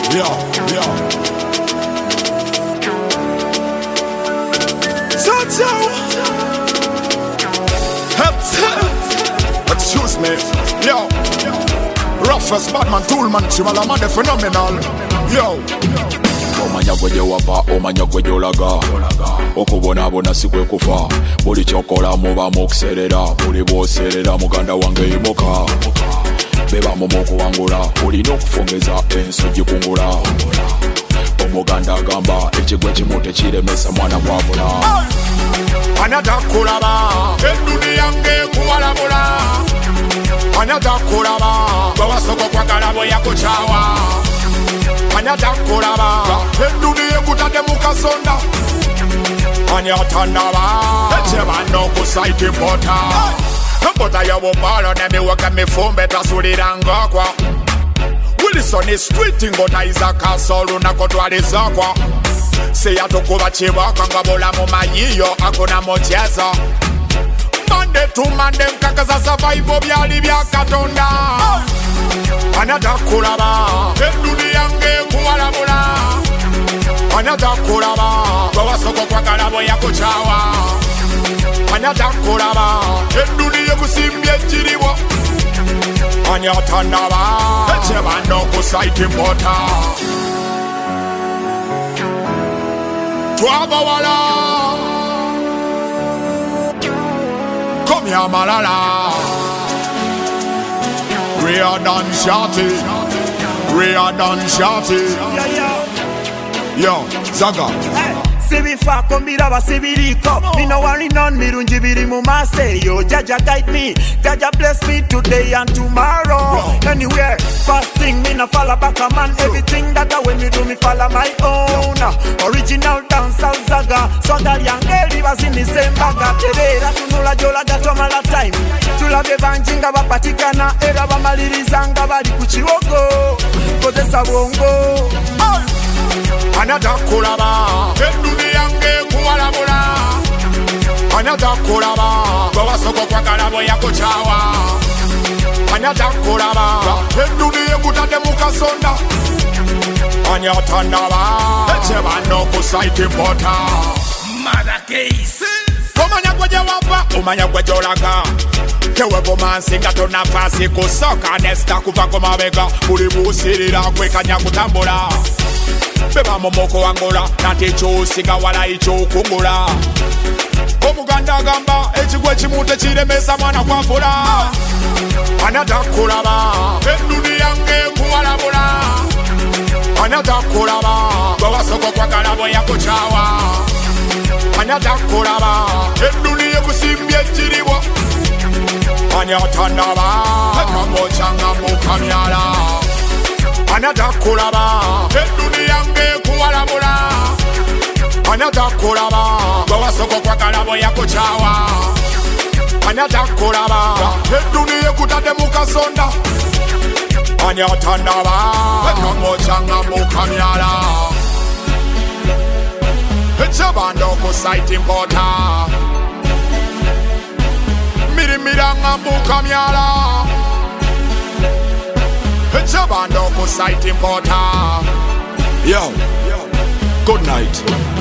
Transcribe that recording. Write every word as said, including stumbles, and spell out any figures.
Yo, yo. So-so. Excuse me. Yo. Roughest badman, toolman, Chimala, the phenomenal. Yo. Omanya gwe wava, omanya gwe olaga. Okubonabona si kwe kufa. Buli kyokola muba mukuserera. Buli bw'oserera muganda wange yimuka. Beba mumu okuwangula. Olina okufongeza ensujju kungula. Omuganda agamba ekigwe kimu tekiremesa mwana gwavula. Anatakulaba enduni yange kuwalabula. Anatakulaba gwe wasoko kwagala bwe yakukyawa. Anatakulaba enduni yekutadde mu kasonda. Anyatanaba ekyebana okusaita empota. Empota y'obubbalo n'emiwaga mifumbe tasulira ng'okwa. Wilson street ngotayiza kaso olunaku twalizakwa. Seyatukuba kibaka nga bulamu mayiyo akuna muchezo. Monday to Monday nkakaza survival byali bya Katonda. Anatakulaba enduni yange kuwalabula. Anatakulaba gwe wasoko kwagala bwe yakukyawa. Anatakulaba enduni yekusimbye ekiribwa. Anyatanaba ekyebana okusaita empota. Twabawala komya malala. Riadan Shati, Riadan Shati. Yo, Zaga. Sibifa kombiraba sibiriko. Me no worry none mirungi biri mu mase. Yo, Jaja guide me, Jaja bless me today and tomorrow. Yo. Anywhere, first thing me no follow back a man. Everything that I when me do me follow my own. Original dancehall Zaga. Sonda young girl was in the same baga. Tebera tunula jola gato mala time. Tulabe banjinga bapatikana era bamalirizanga bali ku kiwogo. Kozesa bongo. Anatakulaba enduni yange kuwalabula. Anatakulaba gwe wasoko kwagala bwe yakukyawa. Anatakulaba enduni yekutadde mu kasonda. Anyatanaba ekyebana okusaita empota. Mother case. Omanya gwe gyewava, omanya gwe gyolaga. Tewevumansi nga tonafaasi kusoka nesita kuva ku mabega. Buli buusirira kwekanya kutambula. Beba mumu okuwangula nati ekyosiga wala ekyokungula. Omuganda agamba ekigwe kimu tekiremesa mwana gwavula. Anatakulaba enduni yange kuwalabula. Anatakulaba gwe wasoko kwagala bwe yakukyawa. Anatakulaba enduni yekusimbye ekiribwa. Anyatanaba ekamokyanga mukamyala. Anatakulaba enduni yange kuwalabula. Anatakulaba gwe wasoko kwagala bwe yakukyawa. Anatakulaba enduni yekutadde mu kasonda. Anyatanaba ekamokyanga mukamyala. Ekyebana okusaita empota. Mirimiranga mukamyala. Ekyebana okusaita empota. Yo, good night.